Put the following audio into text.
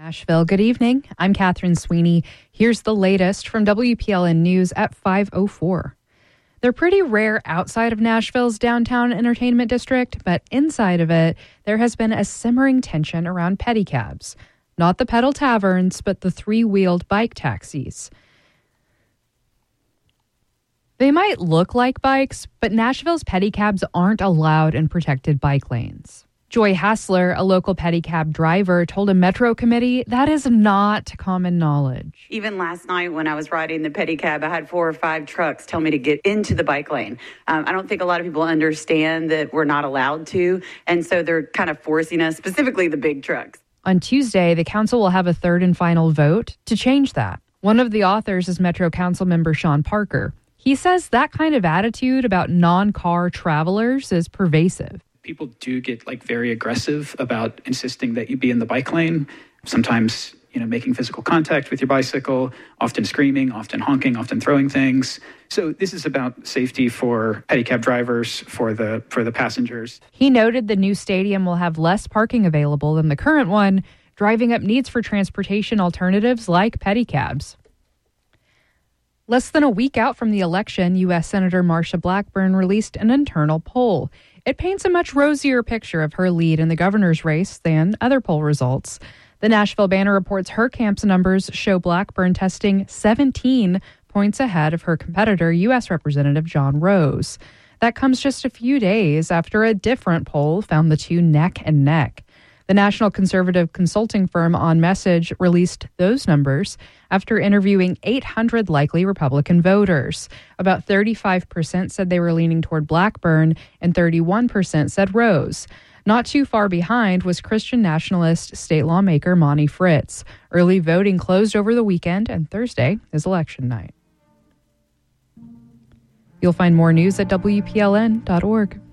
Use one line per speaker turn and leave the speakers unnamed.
Nashville. Good evening. I'm Catherine Sweeney. Here's the latest from WPLN News at 5:04. They're pretty rare outside of Nashville's downtown entertainment district, but inside of it, there has been a simmering tension around pedicabs. Not the pedal taverns, but the three-wheeled bike taxis. They might look like bikes, but Nashville's pedicabs aren't allowed in protected bike lanes. Joy Hassler, a local pedicab driver, told a Metro committee that is not common knowledge.
Even last night when I was riding the pedicab, I had 4 or 5 trucks tell me to get into the bike lane. I don't think a lot of people understand that we're not allowed to, and so they're kind of forcing us, specifically the big trucks.
On Tuesday, the council will have a third and final vote to change that. One of the authors is Metro Council member Sean Parker. He says that kind of attitude about non-car travelers is pervasive.
People do get very aggressive about insisting that you be in the bike lane. Sometimes, making physical contact with your bicycle, often screaming, often honking, often throwing things. So this is about safety for pedicab drivers, for the passengers.
He noted the new stadium will have less parking available than the current one, driving up needs for transportation alternatives like pedicabs. Less than a week out from the election, U.S. Senator Marsha Blackburn released an internal poll. It paints a much rosier picture of her lead in the governor's race than other poll results. The Nashville Banner reports her camp's numbers show Blackburn testing 17 points ahead of her competitor, U.S. Representative John Rose. That comes just a few days after a different poll found the two neck and neck. The national conservative consulting firm On Message released those numbers after interviewing 800 likely Republican voters. About 35% said they were leaning toward Blackburn and 31% said Rose. Not too far behind was Christian nationalist state lawmaker Monty Fritz. Early voting closed over the weekend, and Thursday is election night. You'll find more news at WPLN.org.